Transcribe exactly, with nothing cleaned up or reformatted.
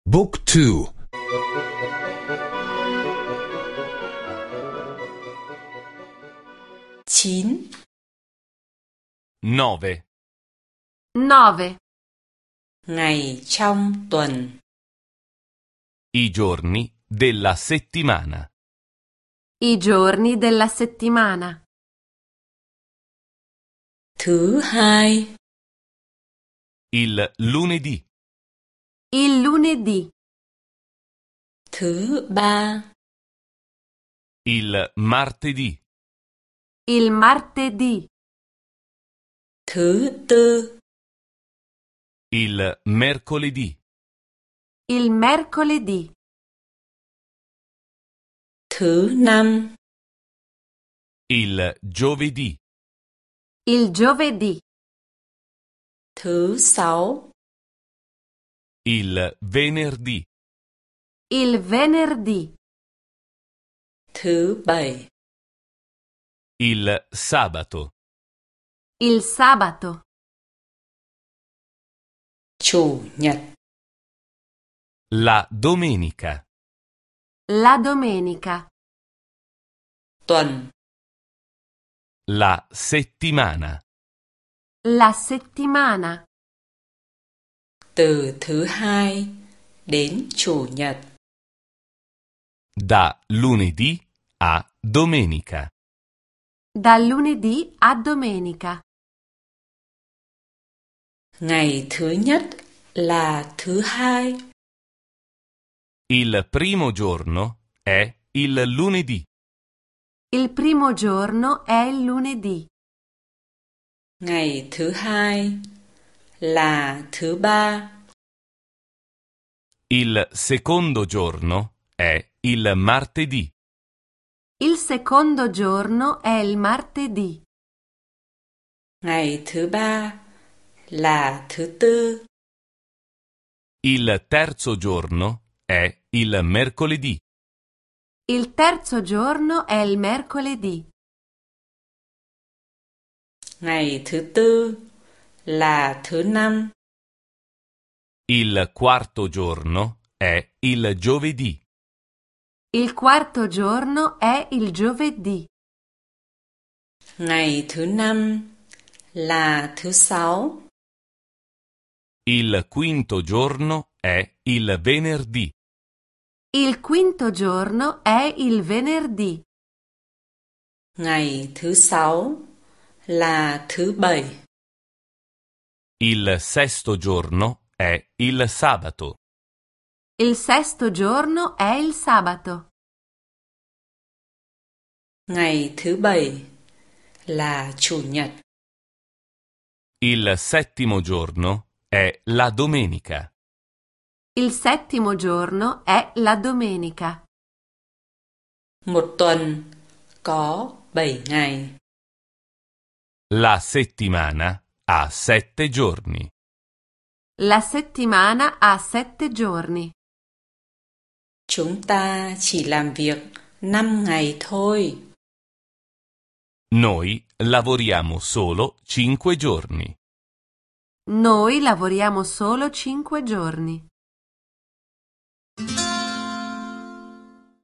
Book two. chín, nove. nove. ngày trong tuần. I giorni della settimana. I giorni della settimana. Thứ hai, Il lunedì. Il lunedì. thứ ba, Il martedì. Il martedì. thứ tư, Il mercoledì. Il mercoledì. thứ năm, Il giovedì. Il giovedì. thứ sáu, Il venerdì. Il venerdì. thứ bảy, Il sabato. Il sabato. chủ nhật. La domenica. La domenica. Tuần, La settimana. La settimana. từ thứ hai đến chủ nhật. Da lunedì a domenica. Dal lunedì a domenica. Ngày thứ nhất là thứ hai. Il primo giorno è il lunedì. Il primo giorno è il lunedì. Ngày thứ hai là thứ ba. Il secondo giorno è il martedì. Il secondo giorno è il martedì. Ngày thứ ba là thứ tư. Il terzo giorno è il mercoledì. Il terzo giorno è il mercoledì. Ngày thứ tư là thứ năm. Il quarto giorno è il giovedì. Il quarto giorno è il giovedì. Ngày thứ năm là thứ sáu. Il quinto giorno è il venerdì. Il quinto giorno è il venerdì. Ngày thứ sáu là thứ bảy. Il sesto giorno è il sabato. Il sesto giorno è il sabato. Ngày thứ bảy là chủ nhật. Il settimo giorno è la domenica. Il settimo giorno è la domenica. Một tuần có bảy ngày. La settimana ha sette giorni. La settimana ha sette giorni. Chúng ta chỉ làm việc năm ngày thôi. Noi lavoriamo solo cinque giorni. Noi lavoriamo solo cinque giorni.